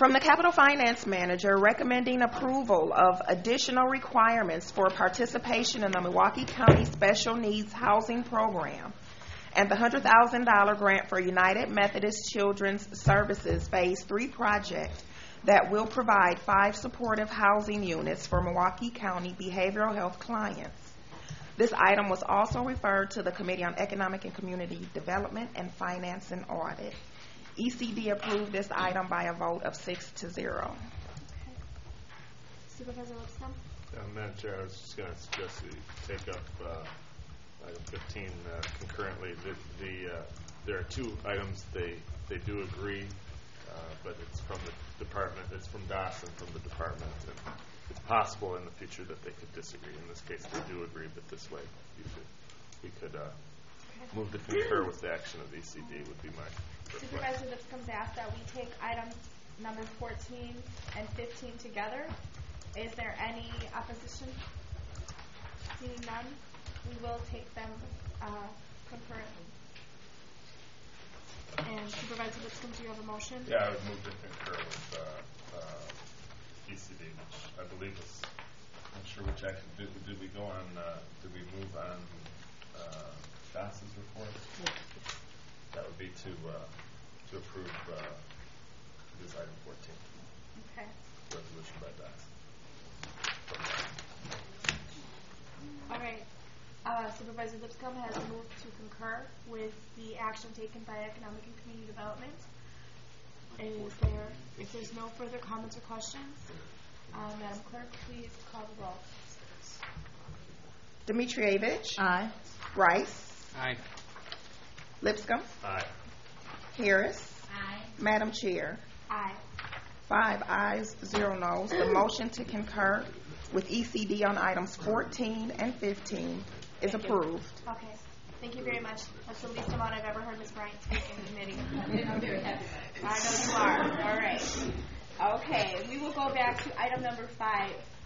From the Capital Finance Manager, recommending approval of additional requirements for participation in the Milwaukee County Special Needs Housing Program and the $100,000 grant for United Methodist Children's Services Phase 3 project that will provide 5 supportive housing units for Milwaukee County behavioral health clients. This item was also referred to the Committee on Economic and Community Development and Finance and Audit. ECD approved this item by a vote of 6-0. Supervisor Lipscomb? Madam Chair, I was just going to suggest that you take up item 15 concurrently. There are 2 items they do agree, but it's from the department. It's from DAS and from the department. And it's possible in the future that they could disagree. In this case, they do agree, but this way we could move to concur with the action of ECD would be my Supervisor Lipscomb's asked that we take items number 14 and 15 together. Is there any opposition? Seeing none, we will take them concurrently. And Supervisor Lipscomb, do you have a motion? Yeah, I would move to concur with ECD, which I believe was, I'm not sure which action, did we go on, did we move on DAS's report? Yes. That would be to approve this item 14. Okay. Resolution by DAS. All right. Supervisor Lipscomb has moved to concur with the action taken by Economic and Community Development. If there's no further comments or questions, Madam Clerk, please call the roll. Dimitrievich? Aye. Rice? Aye. Lipscomb? Aye. Harris? Aye. Madam Chair? Aye. 5 ayes, 0 noes. The motion to concur with ECD on items 14 and 15 is approved. Okay. Thank you very much. That's the least amount I've ever heard Ms. Bryant speak in committee. I'm very happy about it. I know you are. All right. Okay. We will go back to item number 5.